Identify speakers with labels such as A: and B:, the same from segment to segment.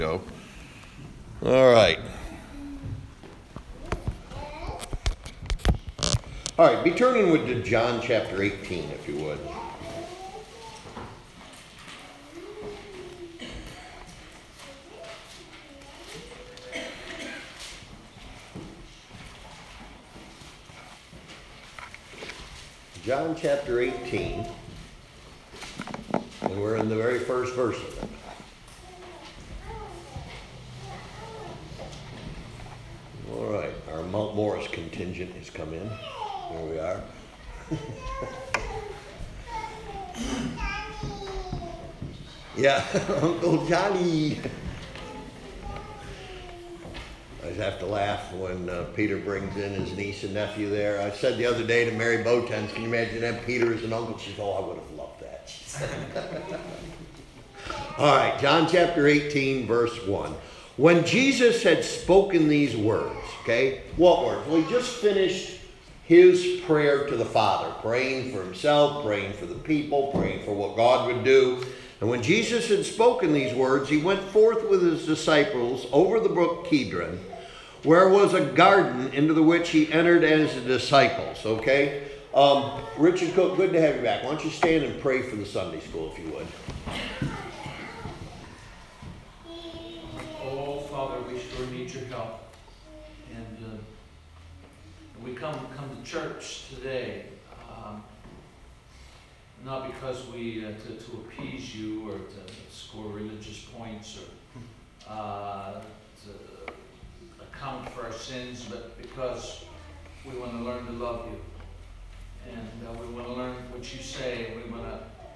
A: Go. All right. All right, be turning with to John chapter 18, if you would. John chapter 18, and we're in the very first verse of it. All right, our Mount Morris contingent has come in. Here we are. Yeah, Uncle Johnny. I just have to laugh when Peter brings in his niece and nephew there. I said the other day to Mary Botens, can you imagine that Peter as an uncle? She said, oh, I would have loved that. She said. All right, John chapter 18, verse 1. When Jesus had spoken these words, okay, what words? Well, he just finished his prayer to the Father, praying for himself, praying for the people, praying for what God would do. And when Jesus had spoken these words, he went forth with his disciples over the brook Kidron, where was a garden into the which he entered as the disciples, okay? Richard Cook, good to have you back. Why don't you stand and pray for the Sunday school, if you would.
B: Oh, Father, we sure need your help. And we come to church today, not because we, to appease you or to score religious points or to account for our sins, but because we want to learn to love you. And we want to learn what you say. We want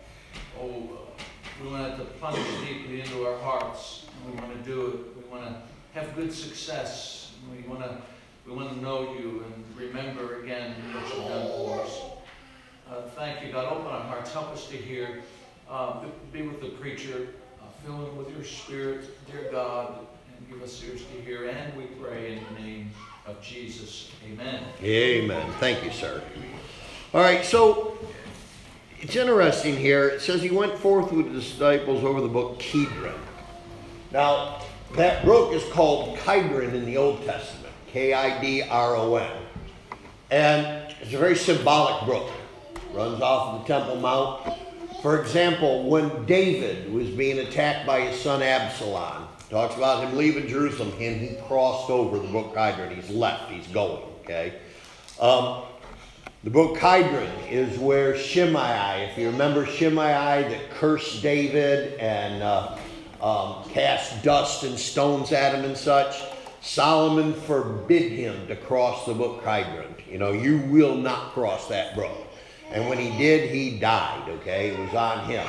B: to plunge deeply into our hearts. We want to do it. We want to have good success. We want to know you and remember again what you've done for us. Thank you, God. Open our hearts. Help us to hear. Be with the preacher. Fill him with your spirit, dear God, and give us ears to hear. And we pray in the name of Jesus. Amen.
A: Amen. Thank you, sir. All right, so it's interesting here. It says he went forth with the disciples over the brook Kidron. Now, that brook is called Kidron in the Old Testament, Kidron. And it's a very symbolic brook. It runs off of the Temple Mount. For example, when David was being attacked by his son Absalom, talks about him leaving Jerusalem, and he crossed over the brook Kidron. He's left, he's going, okay? The brook Kidron is where Shimei, if you remember Shimei that cursed David and cast dust and stones at him and such, Solomon forbid him to cross the brook Kidron. You know, you will not cross that brook. And when he did, he died, okay? It was on him.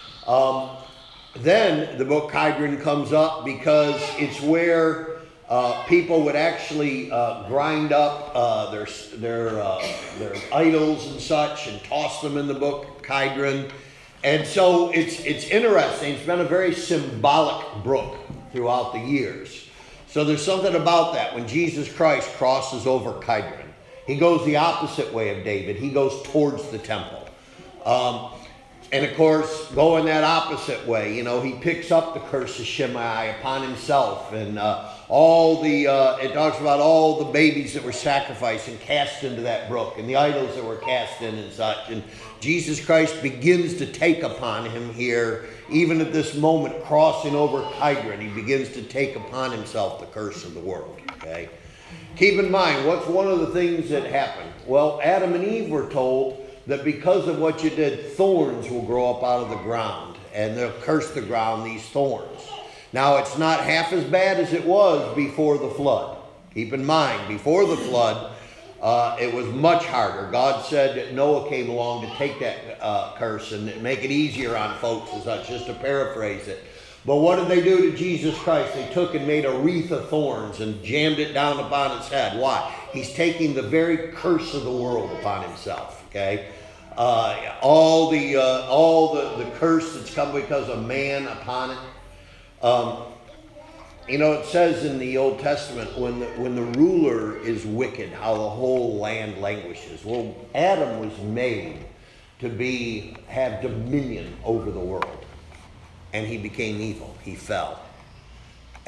A: Then the brook Kidron comes up because it's where people would actually grind up their idols and such and toss them in the brook Kidron. And so it's interesting. It's been a very symbolic brook throughout the years. So there's something about that. When Jesus Christ crosses over Kidron, he goes the opposite way of David. He goes towards the temple. And of course, going that opposite way, you know, he picks up the curse of Shimei upon himself. And it talks about all the babies that were sacrificed and cast into that brook and the idols that were cast in and such. And Jesus Christ begins to take upon him here, even at this moment, crossing over Kidron. He begins to take upon himself the curse of the world, okay? Keep in mind, what's one of the things that happened? Well, Adam and Eve were told that because of what you did, thorns will grow up out of the ground, and they'll curse the ground, these thorns. Now, it's not half as bad as it was before the flood. Keep in mind, before the flood, it was much harder. God said that Noah came along to take that curse and make it easier on folks and such, just to paraphrase it. But what did they do to Jesus Christ? They took and made a wreath of thorns and jammed it down upon his head. Why? He's taking the very curse of the world upon himself, okay? All the curse that's come because of man upon it. You know, it says in the Old Testament, when the ruler is wicked, how the whole land languishes. Well, Adam was made to have dominion over the world. And he became evil. He fell.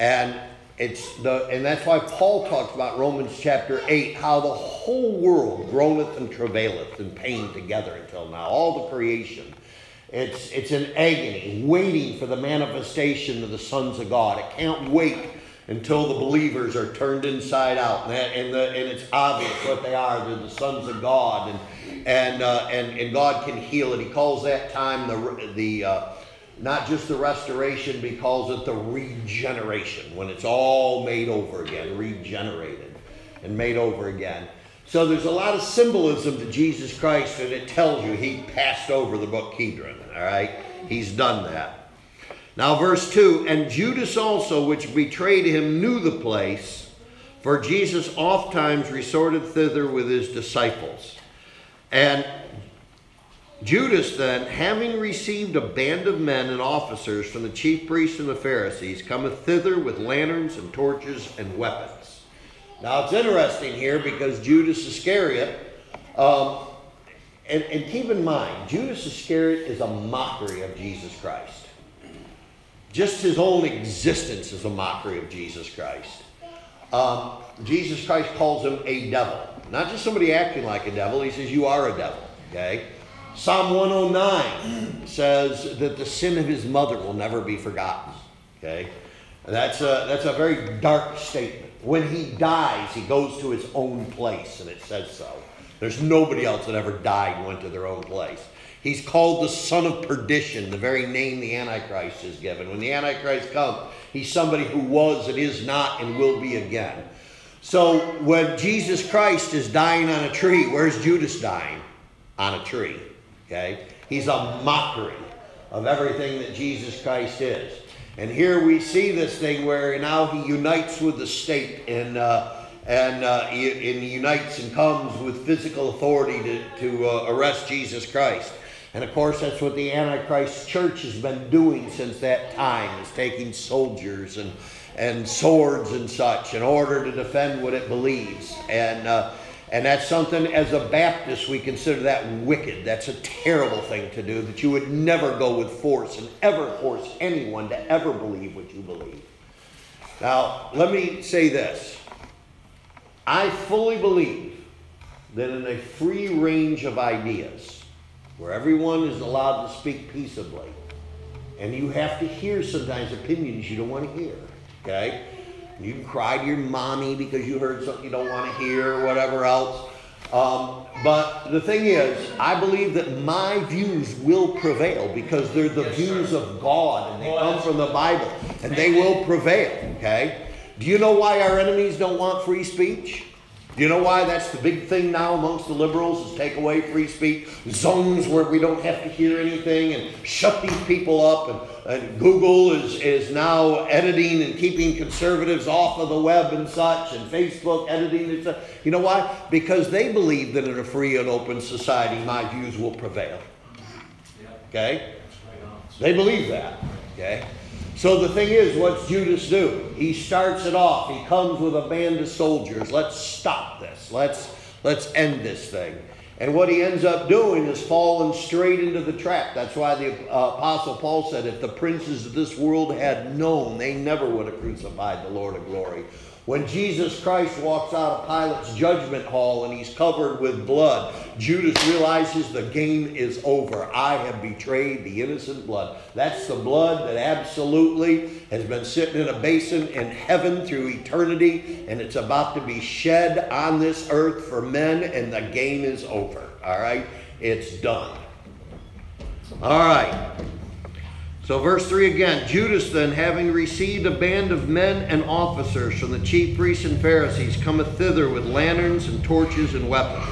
A: And and that's why Paul talks about Romans chapter 8, how the whole world groaneth and travaileth in pain together until now. All the creation. It's an agony, waiting for the manifestation of the sons of God. It can't wait until the believers are turned inside out, and it's obvious what they are. They're the sons of God, and God can heal it. He calls that time the not just the restoration, but he calls it the regeneration, when it's all made over again, regenerated and made over again. So there's a lot of symbolism to Jesus Christ, and it tells you he passed over the book Kedron, all right? He's done that. Now verse 2, and Judas also, which betrayed him, knew the place, for Jesus oft times resorted thither with his disciples. And Judas then, having received a band of men and officers from the chief priests and the Pharisees, cometh thither with lanterns and torches and weapons. Now it's interesting here because Judas Iscariot, and keep in mind, Judas Iscariot is a mockery of Jesus Christ. Just his own existence is a mockery of Jesus Christ. Jesus Christ calls him a devil. Not just somebody acting like a devil. He says, you are a devil. Okay? Psalm 109 says that the sin of his mother will never be forgotten. Okay? That's a very dark statement. When he dies, he goes to his own place, and it says so. There's nobody else that ever died and went to their own place. He's called the son of perdition, the very name the Antichrist is given. When the Antichrist comes, he's somebody who was and is not and will be again. So when Jesus Christ is dying on a tree, where's Judas dying? On a tree. Okay? He's a mockery of everything that Jesus Christ is. And here we see this thing where now he unites with the state and unites and comes with physical authority to arrest Jesus Christ. And of course that's what the Antichrist church has been doing since that time, is taking soldiers and swords and such in order to defend what it believes. And that's something, as a Baptist, we consider that wicked. That's a terrible thing to do, that you would never go with force and ever force anyone to ever believe what you believe. Now, let me say this. I fully believe that in a free range of ideas, where everyone is allowed to speak peaceably, and you have to hear sometimes opinions you don't want to hear, okay? You can cry to your mommy because you heard something you don't want to hear or whatever else. But the thing is, I believe that my views will prevail because they're the views of God, and they come from the Bible, and they will prevail, okay? Do you know why our enemies don't want free speech? Do you know why that's the big thing now amongst the liberals, is take away free speech, zones where we don't have to hear anything, and shut these people up, and Google is now editing and keeping conservatives off of the web and such, and Facebook editing and such. You know why? Because they believe that in a free and open society, my views will prevail. Okay? They believe that. Okay? So the thing is, what's Judas do? He starts it off. He comes with a band of soldiers. Let's stop this. Let's end this thing. And what he ends up doing is falling straight into the trap. That's why the Apostle Paul said, if the princes of this world had known, they never would have crucified the Lord of glory. When Jesus Christ walks out of Pilate's judgment hall and he's covered with blood, Judas realizes the game is over. I have betrayed the innocent blood. That's the blood that absolutely has been sitting in a basin in heaven through eternity, and it's about to be shed on this earth for men, and the game is over. All right? It's done. All right. So verse 3 again, Judas then, having received a band of men and officers from the chief priests and Pharisees, cometh thither with lanterns and torches and weapons.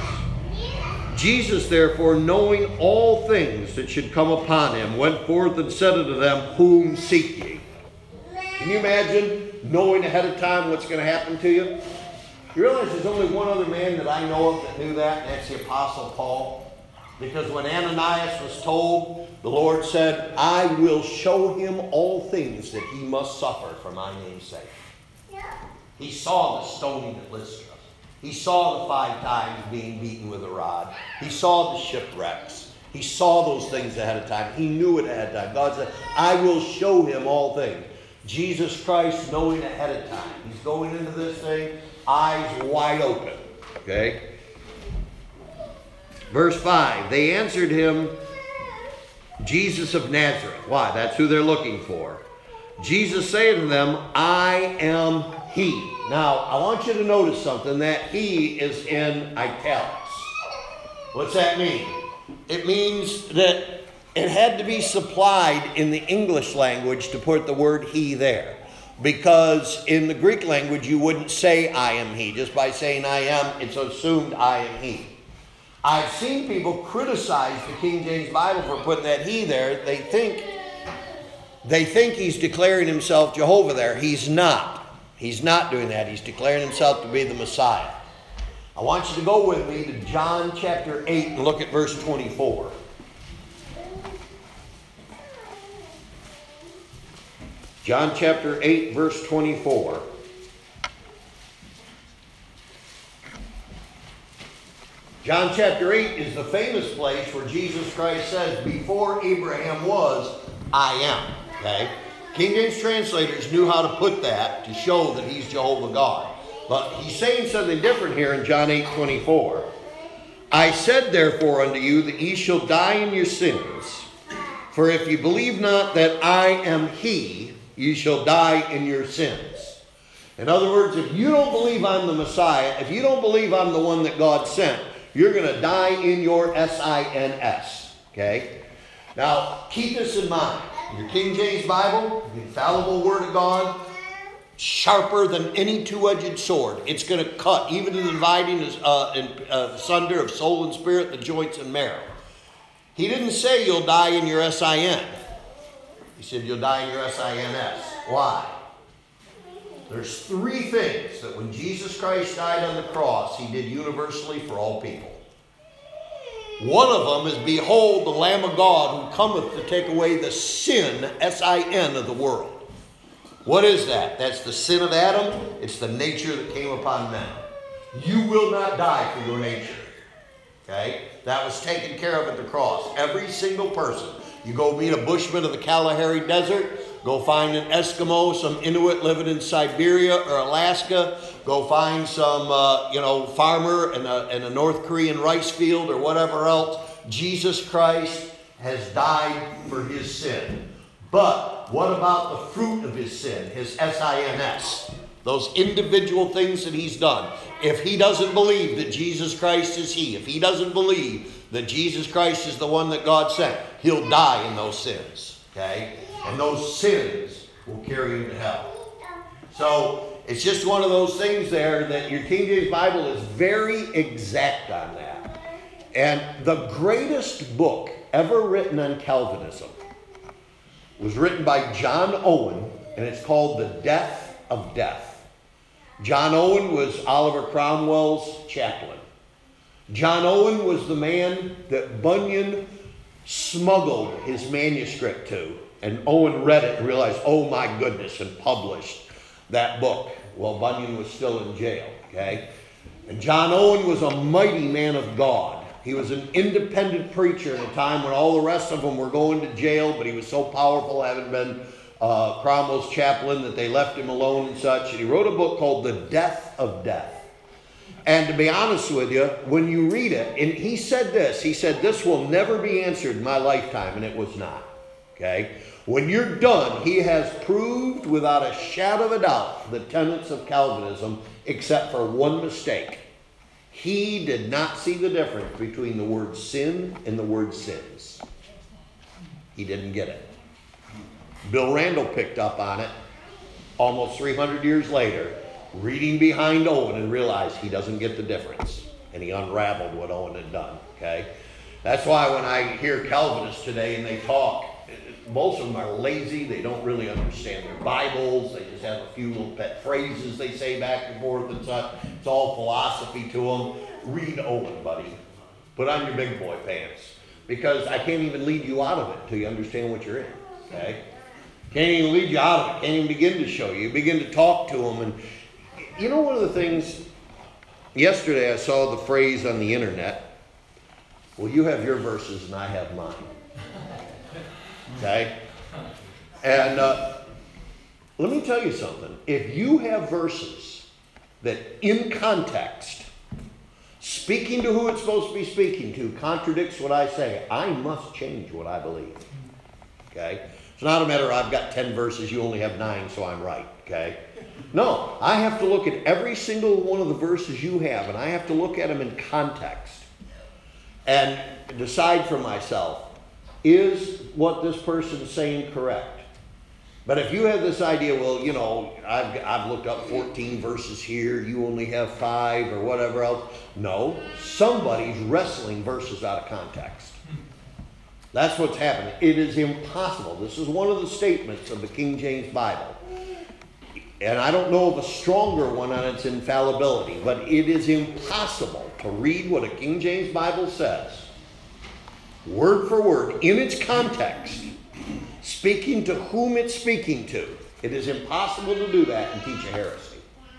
A: Jesus therefore, knowing all things that should come upon him, went forth and said unto them, whom seek ye? Can you imagine knowing ahead of time what's going to happen to you? You realize there's only one other man that I know of that knew that, and that's the Apostle Paul. Because when Ananias was told, the Lord said, I will show him all things that he must suffer for my name's sake. He saw the stoning at Lystra. He saw the 5 times being beaten with a rod. He saw the shipwrecks. He saw those things ahead of time. He knew it ahead of time. God said, I will show him all things. Jesus Christ knowing ahead of time. He's going into this thing, eyes wide open. Okay? Verse 5, they answered him, Jesus of Nazareth. Why? That's who they're looking for. Jesus said to them, I am he. Now, I want you to notice something, that he is in italics. What's that mean? It means that it had to be supplied in the English language to put the word he there. Because in the Greek language, you wouldn't say I am he. Just by saying I am, it's assumed I am he. I've seen people criticize the King James Bible for putting that he there. They think he's declaring himself Jehovah there. He's not. He's not doing that. He's declaring himself to be the Messiah. I want you to go with me to John chapter 8 and look at verse 24. John chapter 8, verse 24. John chapter 8 is the famous place where Jesus Christ says, before Abraham was, I am. Okay? King James translators knew how to put that to show that he's Jehovah God. But he's saying something different here in John 8:24. I said therefore unto you that ye shall die in your sins. For if you believe not that I am he, ye shall die in your sins. In other words, if you don't believe I'm the Messiah, if you don't believe I'm the one that God sent, you're going to die in your sins. Okay? Now, keep this in mind. Your King James Bible, the infallible Word of God, sharper than any two-edged sword. It's going to cut, even to the dividing asunder of soul and spirit, the joints and marrow. He didn't say you'll die in your sin. He said you'll die in your sins. Why? There's three things that when Jesus Christ died on the cross, he did universally for all people. One of them is, behold, the Lamb of God who cometh to take away the sin, S-I-N, of the world. What is that? That's the sin of Adam. It's the nature that came upon men. You will not die for your nature. Okay? That was taken care of at the cross. Every single person. You go meet a bushman of the Kalahari Desert. Go find an Eskimo, some Inuit living in Siberia or Alaska. Go find some, farmer in a North Korean rice field or whatever else. Jesus Christ has died for his sin. But what about the fruit of his sin, his sins? Those individual things that he's done. If he doesn't believe that Jesus Christ is he, if he doesn't believe that Jesus Christ is the one that God sent, he'll die in those sins. Okay? And those sins will carry him to hell. So it's just one of those things there that your King James Bible is very exact on that. And the greatest book ever written on Calvinism was written by John Owen, and it's called The Death of Death. John Owen was Oliver Cromwell's chaplain. John Owen was the man that Bunyan smuggled his manuscript to. And Owen read it and realized, oh my goodness, and published that book while Bunyan was still in jail. Okay? And John Owen was a mighty man of God. He was an independent preacher in a time when all the rest of them were going to jail, but he was so powerful, having been Cromwell's chaplain, that they left him alone and such. And he wrote a book called The Death of Death. And to be honest with you, when you read it, and he said this will never be answered in my lifetime, and it was not. Okay? When you're done, he has proved without a shadow of a doubt the tenets of Calvinism, except for one mistake. He did not see the difference between the word sin and the word sins. He didn't get it. Bill Randall picked up on it almost 300 years later, reading behind Owen, and realized he doesn't get the difference. And he unraveled what Owen had done. Okay? That's why when I hear Calvinists today and they talk, most of them are lazy. They don't really understand their Bibles. They just have a few little pet phrases they say back and forth and such. It's all philosophy to them. Read Owen, buddy. Put on your big boy pants. Because I can't even lead you out of it until you understand what you're in. Okay? Can't even lead you out of it. Can't even begin to show you. You begin to talk to them. And you know, one of the things, yesterday I saw the phrase on the internet, well, you have your verses and I have mine. Okay? And let me tell you something. If you have verses that in context, speaking to who it's supposed to be speaking to, contradicts what I say, I must change what I believe. Okay? It's not a matter of I've got 10 verses, you only have 9, so I'm right. Okay? No, I have to look at every single one of the verses you have, and I have to look at them in context and decide for myself, is what this person's saying correct? But if you have this idea, well, you know, I've looked up 14 verses here, you only have 5 or whatever else. No, somebody's wrestling verses out of context. That's what's happening. It is impossible. This is one of the statements of the King James Bible. And I don't know of a stronger one on its infallibility, but it is impossible to read what a King James Bible says, word for word, in its context, speaking to whom it's speaking to. It is impossible to do that and teach a heresy.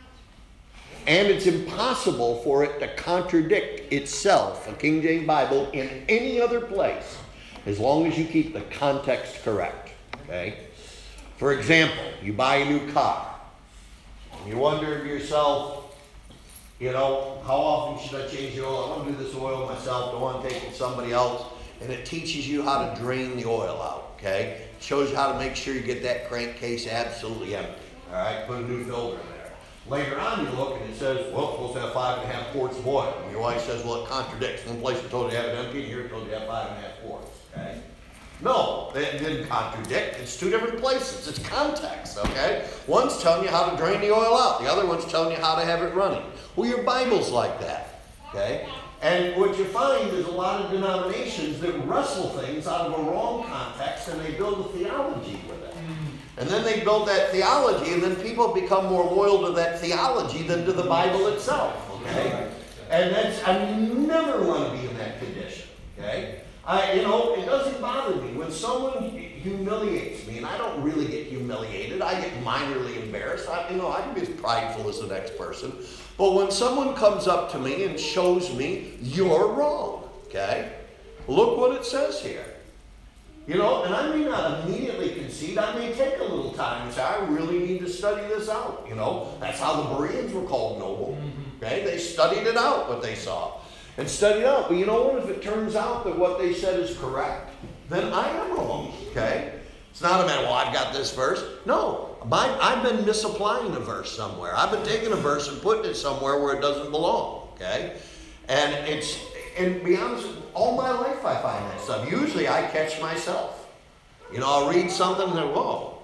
A: And it's impossible for it to contradict itself, a King James Bible, in any other place, as long as you keep the context correct. Okay? For example, you buy a new car. And you wonder to yourself, you know, how often should I change the oil? I want to do this oil myself. I don't want to take it to somebody else. And it teaches you how to drain the oil out. Okay? It shows you how to make sure you get that crankcase absolutely empty. All right? Put a new filter in there. Later on, you look and it says, well, it's supposed to have 5.5 quarts of oil. And your wife says, well, it contradicts. One place it told you to have it empty, and here it told you to have 5.5 quarts. Okay? No, it didn't contradict. It's two different places. It's context, okay? One's telling you how to drain the oil out. The other one's telling you how to have it running. Well, your Bible's like that, okay? And what you find is a lot of denominations that wrestle things out of a wrong context, and they build a theology with it. And then they build that theology, and then people become more loyal to that theology than to the Bible itself, okay? And I never want to be in that condition, okay? It doesn't bother me when someone humiliates me, and I don't really get humiliated. I get minorly embarrassed. I can be as prideful as the next person. But when someone comes up to me and shows me, you're wrong, okay? Look what it says here. And I may not immediately concede. I may take a little time and say, I really need to study this out. That's how the Bereans were called noble, okay? They studied it out, what they saw. And studied out. But you know what? If it turns out that what they said is correct, then I am wrong. Okay? It's not a matter, well, I've got this verse. No. I've been misapplying a verse somewhere. I've been taking a verse and putting it somewhere where it doesn't belong. Okay? And to be honest, all my life I find that stuff. Usually I catch myself. I'll read something and think, whoa,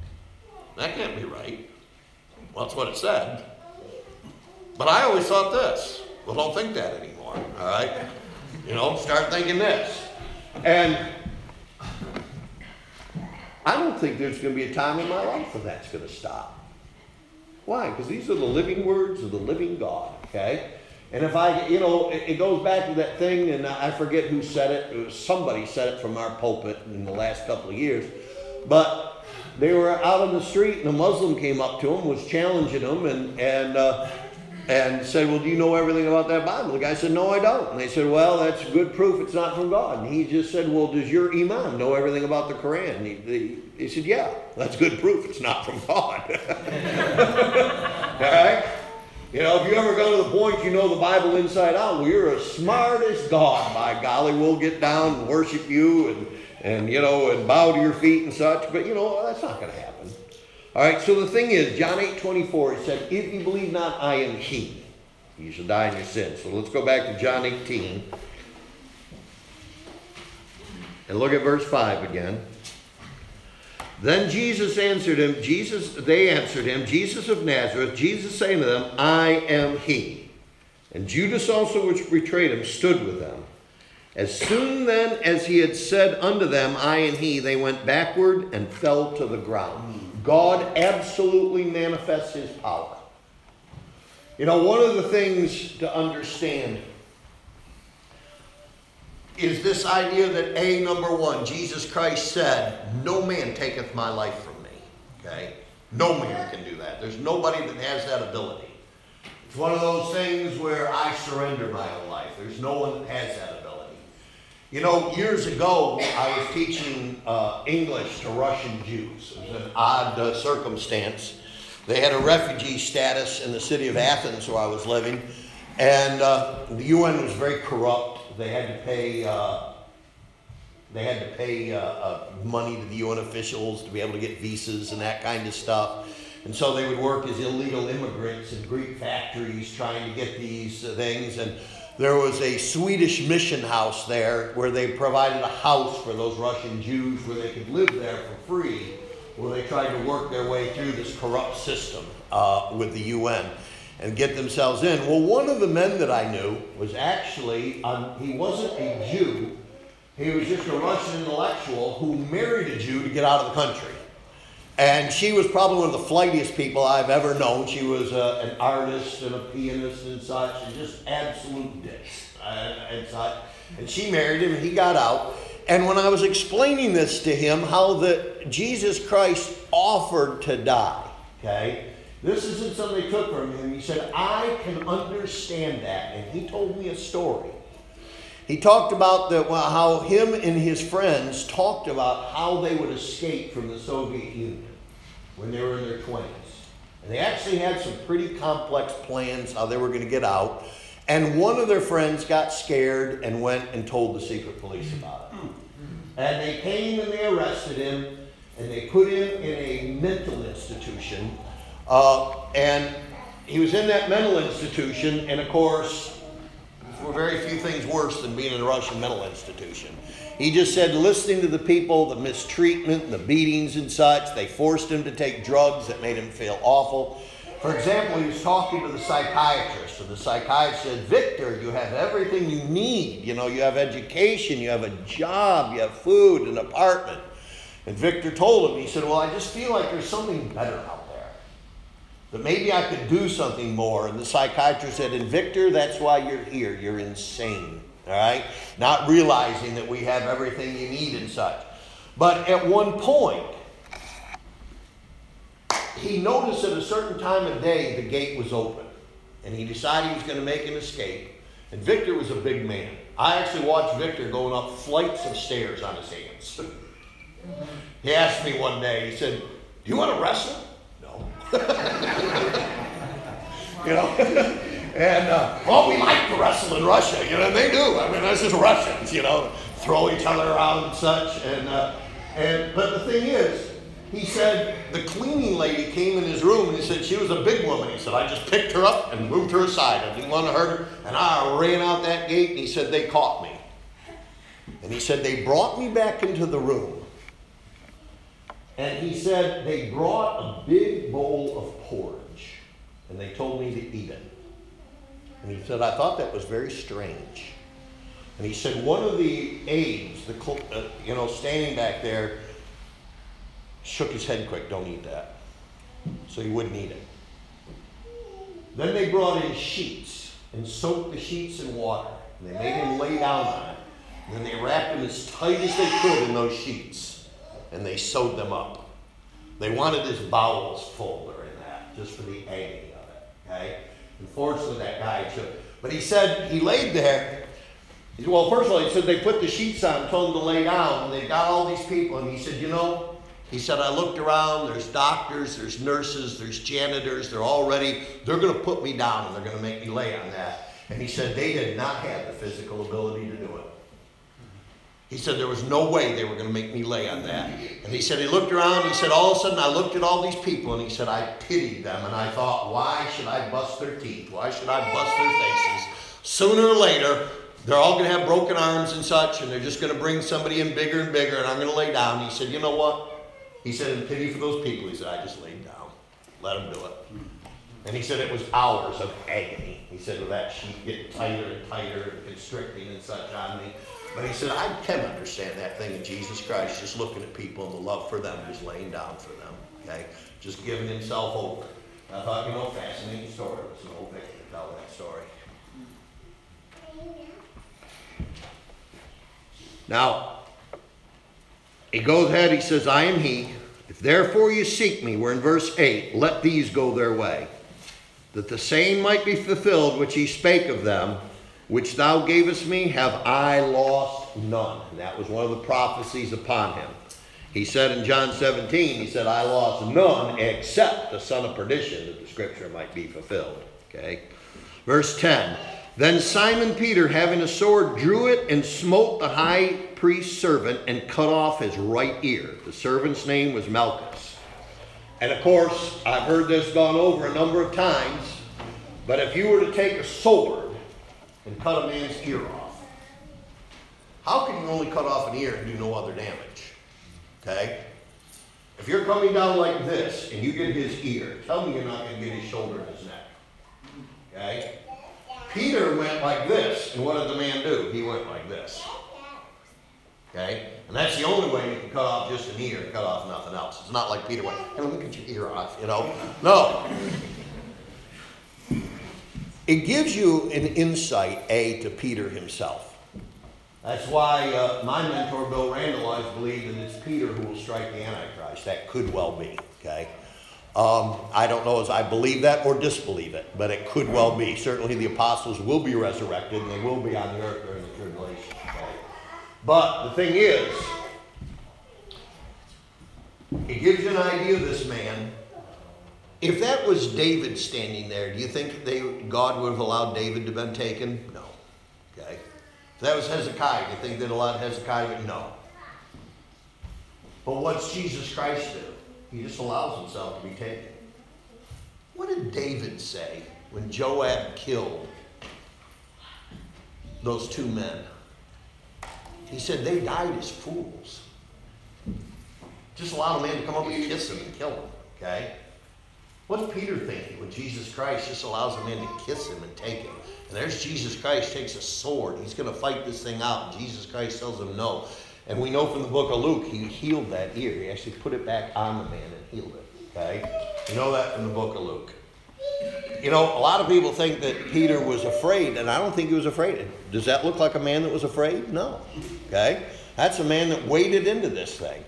A: that can't be right. Well, that's what it said. But I always thought this. Well, don't think that anymore. All right? Start thinking this. And I don't think there's going to be a time in my life when that's going to stop. Why? Because these are the living words of the living God, okay? And if it goes back to that thing, and I forget who said it. It was somebody said it from our pulpit in the last couple of years. But they were out on the street, and a Muslim came up to them, was challenging them, and said, well, do you know everything about that Bible? The guy said, no, I don't. And they said, well, that's good proof it's not from God. And he just said, well, does your imam know everything about the Quran? And he said, yeah, that's good proof it's not from God. All right? If you ever go to the point you know the Bible inside out, well, you're as smart as God, by golly. We'll get down and worship you and bow to your feet and such. But, that's not going to happen. All right, so the thing is, John 8:24, it said, if you believe not, I am he. You shall die in your sins. So let's go back to John 18. And look at verse 5 again. Then they answered him, Jesus of Nazareth, Jesus saying to them, I am he. And Judas also, which betrayed him, stood with them. As soon then as he had said unto them, I am he, they went backward and fell to the ground. God absolutely manifests his power. One of the things to understand is this idea that number one, Jesus Christ said, no man taketh my life from me. Okay? No man can do that. There's nobody that has that ability. It's one of those things where I surrender my own life. There's no one that has that ability. You know, years ago, I was teaching English to Russian Jews. It was an odd circumstance. They had a refugee status in the city of Athens where I was living, and the UN was very corrupt. They had to pay money to the UN officials to be able to get visas and that kind of stuff. And so they would work as illegal immigrants in Greek factories trying to get these things. And there was a Swedish mission house there where they provided a house for those Russian Jews where they could live there for free, where they tried to work their way through this corrupt system with the UN and get themselves in. Well, one of the men that I knew was actually, he wasn't a Jew, he was just a Russian intellectual who married a Jew to get out of the country. And she was probably one of the flightiest people I've ever known. She was an artist and a pianist and such, and just absolute dicks and such. And she married him, and he got out. And when I was explaining this to him, how that Jesus Christ offered to die, okay? This isn't something they took from him. He said, I can understand that. And he told me a story. He talked about how him and his friends talked about how they would escape from the Soviet Union when they were in their 20s. And they actually had some pretty complex plans how they were going to get out. And one of their friends got scared and went and told the secret police about it. And they came and they arrested him, and they put him in a mental institution. And he was in that mental institution, and of course, there were very few things worse than being in a Russian mental institution. He just said, listening to the people, the mistreatment, the beatings and such, they forced him to take drugs that made him feel awful. For example, he was talking to the psychiatrist, and the psychiatrist said, Victor, you have everything you need. You know, you have education, you have a job, you have food, an apartment. And Victor told him, he said, well, I just feel like there's something better out there. That maybe I could do something more. And the psychiatrist said, and Victor, that's why you're here. You're insane. All right? Not realizing that we have everything you need and such. But at one point, he noticed at a certain time of day the gate was open. And he decided he was going to make an escape. And Victor was a big man. I actually watched Victor going up flights of stairs on his hands. He asked me one day, he said, do you want to wrestle? No. You know? And, well, we like to wrestle in Russia, you know, and they do. I mean, that's just Russians, you know, throw each other around and such. But the thing is, he said, the cleaning lady came in his room and he said, she was a big woman. He said, I just picked her up and moved her aside. I didn't want to hurt her. And I ran out that gate, and he said, they caught me. And he said, they brought me back into the room. And he said, they brought a big bowl of porridge. And they told me to eat it. And he said, I thought that was very strange. And he said, one of the aides, standing back there, shook his head quick, don't eat that. So he wouldn't eat it. Then they brought in sheets and soaked the sheets in water. And they made him lay down on it. And then they wrapped him as tight as they could in those sheets. And they sewed them up. They wanted his bowels full during that, just for the agony of it. Okay? Unfortunately, that guy took. But he said he laid there. Well, first of all, he said they put the sheets on, told him to lay down, and they got all these people. And he said, he said, I looked around, there's doctors, there's nurses, there's janitors, they're going to put me down, and they're going to make me lay on that. And he said they did not have the physical ability to do it. He said there was no way they were going to make me lay on that. And he said he looked around, he said all of a sudden I looked at all these people, and he said I pitied them, and I thought, why should I bust their teeth? Why should I bust their faces? Sooner or later, they're all going to have broken arms and such, and they're just going to bring somebody in bigger and bigger, and I'm going to lay down. And he said, you know what? He said, in pity for those people, he said, I just laid down. Let them do it. And he said it was hours of agony. He said, with that sheet getting tighter and tighter and constricting and such on me. But he said, I can understand that thing of Jesus Christ, just looking at people and the love for them, just laying down for them, okay? Just giving himself over. And I thought, fascinating story. It was an old Victor to tell that story. Now, he goes ahead, he says, I am he. If therefore you seek me, we're in verse 8, let these go their way, that the same might be fulfilled which he spake of them, which thou gavest me, have I lost lost none. And that was one of the prophecies upon him. He said in John 17, he said, I lost none except the son of perdition, that the scripture might be fulfilled. Okay. Verse 10, then Simon Peter, having a sword, drew it and smote the high priest's servant and cut off his right ear. The servant's name was Malchus. And of course, I've heard this gone over a number of times, but if you were to take a sword and cut a man's ear off, how can you only cut off an ear and do no other damage? Okay? If you're coming down like this and you get his ear, tell me you're not going to get his shoulder and his neck. Okay? Peter went like this, and what did the man do? He went like this. Okay? And that's the only way you can cut off just an ear and cut off nothing else. It's not like Peter went, hey, let me get your ear off, you know. No. It gives you an insight, to Peter himself. That's why my mentor, Bill Randall, always believed that it's Peter who will strike the Antichrist. That could well be, okay? I don't know as I believe that or disbelieve it, but it could well be. Certainly the apostles will be resurrected and they will be on the earth during the tribulation. Okay? But the thing is, it gives you an idea of this man. If that was David standing there, do you think God would have allowed David to have been taken? No. Okay. If that was Hezekiah, do you think they'd allowed Hezekiah? No. But what's Jesus Christ do? He just allows himself to be taken. What did David say when Joab killed those two men? He said they died as fools. Just allow a man to come up and kiss him and kill him. Okay? What's Peter thinking when Jesus Christ just allows a man to kiss him and take him? And there's Jesus Christ takes a sword. He's going to fight this thing out. And Jesus Christ tells him no. And we know from the book of Luke, he healed that ear. He actually put it back on the man and healed it. Okay? We know that from the book of Luke. You know, a lot of people think that Peter was afraid, and I don't think he was afraid. Does that look like a man that was afraid? No. Okay? That's a man that waded into this thing.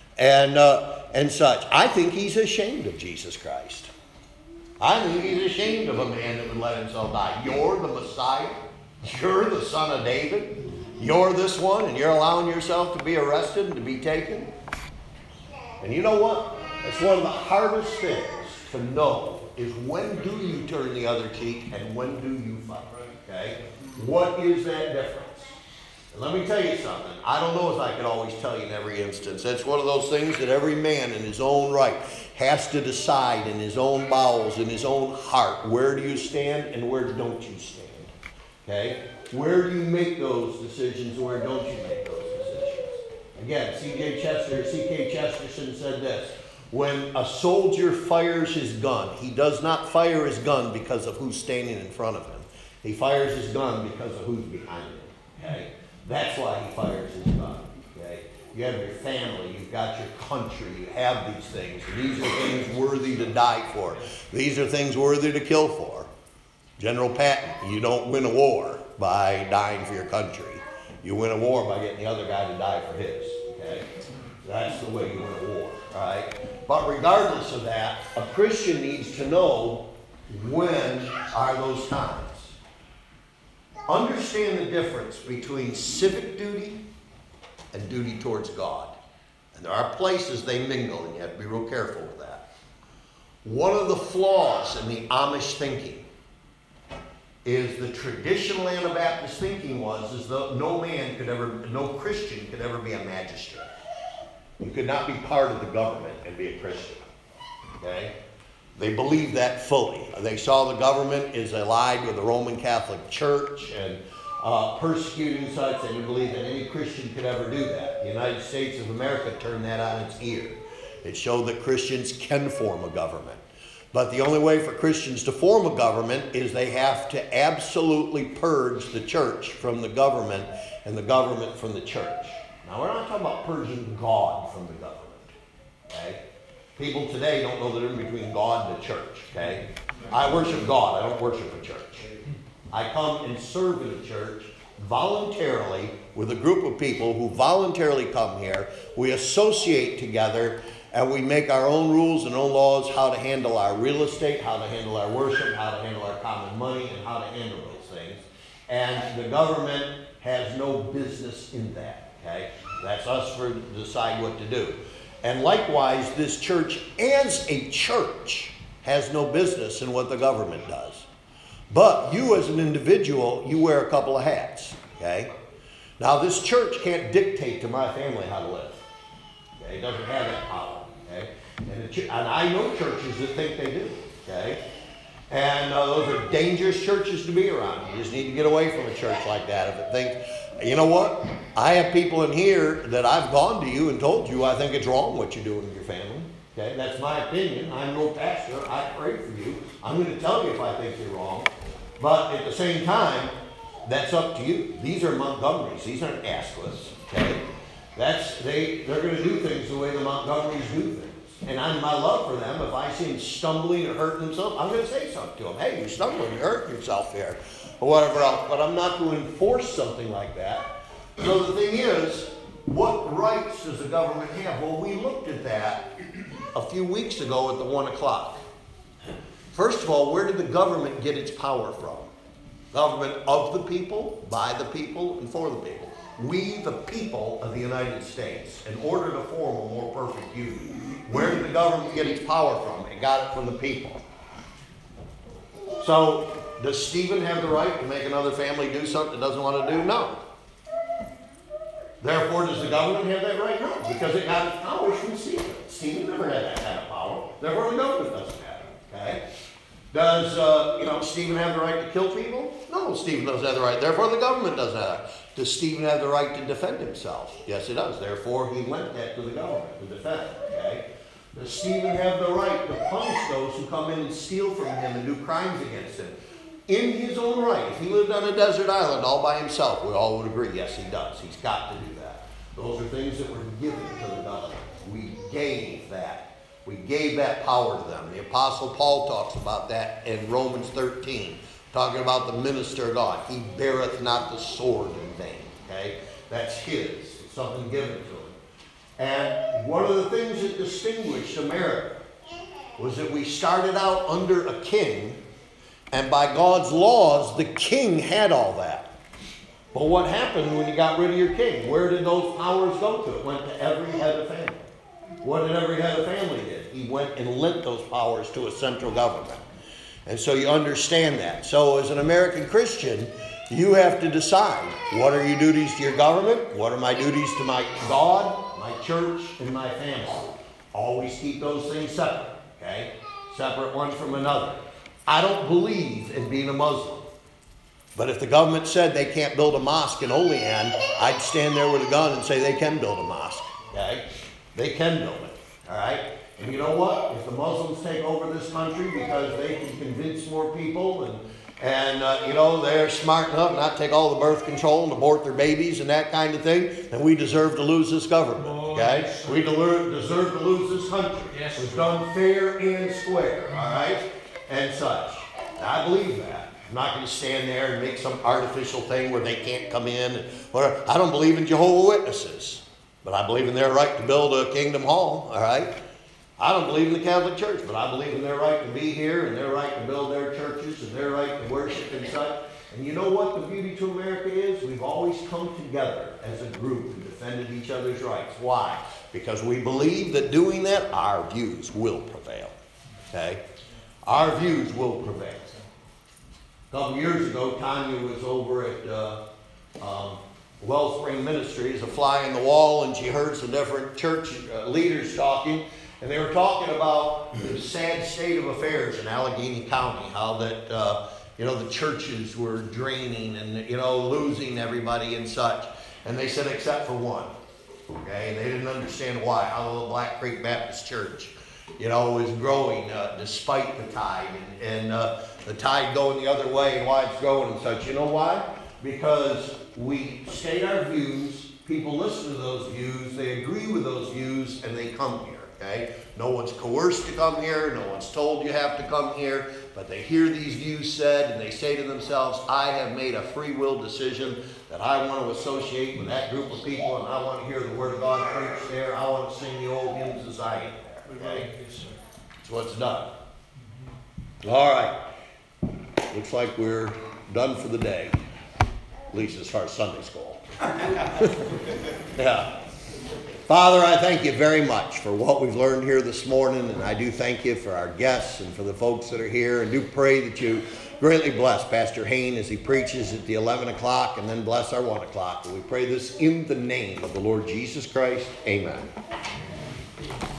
A: And such. I think he's ashamed of Jesus Christ. I think he's ashamed of a man that would let himself die. You're the Messiah. You're the son of David. You're this one, and you're allowing yourself to be arrested and to be taken. And you know what? It's one of the hardest things to know is when do you turn the other cheek and when do you fight? Okay? What is that difference? And let me tell you something. I don't know if I could always tell you in every instance. That's one of those things that every man in his own right has to decide in his own bowels, in his own heart. Where do you stand and where don't you stand? Okay? Where do you make those decisions and where don't you make those decisions? Again, C.K. Chesterton said this. When a soldier fires his gun, he does not fire his gun because of who's standing in front of him. He fires his gun because of who's behind him. Okay? That's why he fires his gun. Okay? You have your family, you've got your country, you have these things. And these are things worthy to die for. These are things worthy to kill for. General Patton, you don't win a war by dying for your country. You win a war by getting the other guy to die for his. Okay? That's the way you win a war. All right? But regardless of that, a Christian needs to know when are those times. Understand the difference between civic duty and duty towards God. And there are places they mingle, and you have to be real careful with that. One of the flaws in the Amish thinking is the traditional Anabaptist thinking is that no Christian could ever be a magistrate. You could not be part of the government and be a Christian. Okay? They believed that fully. They saw the government is allied with the Roman Catholic Church and persecuting such. They didn't believe that any Christian could ever do that. The United States of America turned that on its ear. It showed that Christians can form a government. But the only way for Christians to form a government is they have to absolutely purge the church from the government and the government from the church. Now, we're not talking about purging God from the government. Okay? People today don't know the difference between God and the church. Okay? I worship God. I don't worship a church. I come and serve in a church voluntarily with a group of people who voluntarily come here. We associate together and we make our own rules and own laws how to handle our real estate, how to handle our worship, how to handle our common money, and how to handle those things. And the government has no business in that, okay? That's us to decide what to do. And likewise, this church as a church has no business in what the government does. But you as an individual, you wear a couple of hats, okay? Now this church can't dictate to my family how to live. Okay? It doesn't have that power, okay? And I know churches that think they do, okay? And those are dangerous churches to be around. You just need to get away from a church like that. If it thinks, you know what? I have people in here that I've gone to you and told you I think it's wrong what you're doing with your family. Okay, that's my opinion. I'm no pastor. I pray for you. I'm going to tell you if I think you're wrong. But at the same time, that's up to you. These are Montgomerys. These aren't Asquiths. Okay, they're going to do things the way the Montgomerys do things. And in my love for them, if I see them stumbling or hurting themselves, I'm going to say something to them. Hey, you're stumbling, you're hurting yourself here, or whatever else. But I'm not going to enforce something like that. So the thing is, what rights does the government have? Well, we looked at that a few weeks ago at the 1 o'clock. First of all, where did the government get its power from? Government of the people, by the people, and for the people. We, the people of the United States, in order to form a more perfect union. Where did the government get its power from? It got it from the people. So, does Stephen have the right to make another family do something it doesn't want to do? No. Therefore, does the government have that right? No, because it got its powers from Stephen. Stephen never had that kind of power. Therefore, the government doesn't have it. Okay? Does Stephen have the right to kill people? No, Stephen doesn't have the right. Therefore, the government doesn't have it. Does Stephen have the right to defend himself? Yes, he does. Therefore, he lent that to the government to defend. Okay? Does Stephen have the right to punish those who come in and steal from him and do crimes against him? In his own right. If he lived on a desert island all by himself, we all would agree, yes, he does. He's got to do that. Those are things that were given to the government. We gave that. We gave that power to them. The Apostle Paul talks about that in Romans 13, talking about the minister of God. He beareth not the sword in vain. Okay? That's his. It's something given to him. And one of the things that distinguished America was that we started out under a king, and by God's laws, the king had all that. But what happened when you got rid of your king? Where did those powers go to? It went to every head of family. What did every head of family did? He went and lent those powers to a central government. And so you understand that. So as an American Christian, you have to decide, what are your duties to your government? What are my duties to my God, my church, and my family? Always keep those things separate, okay? Separate one from another. I don't believe in being a Muslim. But if the government said they can't build a mosque in Olean, I'd stand there with a gun and say they can build a mosque, okay? They can build it, all right? And you know what? If the Muslims take over this country because they can convince more people and they're smart enough not to take all the birth control and abort their babies and that kind of thing, then we deserve to lose this government, okay? We deserve to lose this country.
B: Yes.
A: It's done fair and square, all right? And such. I believe that. I'm not going to stand there and make some artificial thing where they can't come in. And whatever. I don't believe in Jehovah's Witnesses. But I believe in their right to build a kingdom hall, all right? I don't believe in the Catholic Church, but I believe in their right to be here and their right to build their churches and their right to worship and such. And you know what the beauty to America is? We've always come together as a group and defended each other's rights. Why? Because we believe that doing that, our views will prevail, okay? Our views will prevail. A couple years ago, Tanya was over at Wellspring Ministries, a fly in the wall, and she heard some different church leaders talking, and they were talking about the sad state of affairs in Allegheny County, how that the churches were draining and losing everybody and such. And they said except for one, okay? And they didn't understand why. How the Black Creek Baptist Church, is growing despite the tide and the tide going the other way and why it's growing and such. You know why? Because we state our views, people listen to those views, they agree with those views, and they come here, okay? No one's coerced to come here, no one's told you have to come here, but they hear these views said, and they say to themselves, I have made a free will decision that I want to associate with that group of people, and I want to hear the Word of God preached there, I want to sing the old hymns as I am there, okay? That's what's done. All right. Looks like we're done for the day. at least as far as Sunday school. Yeah. Father, I thank you very much for what we've learned here this morning, and I do thank you for our guests and for the folks that are here, and do pray that you greatly bless Pastor Hain as he preaches at the 11 o'clock, and then bless our 1 o'clock. And we pray this in the name of the Lord Jesus Christ. Amen.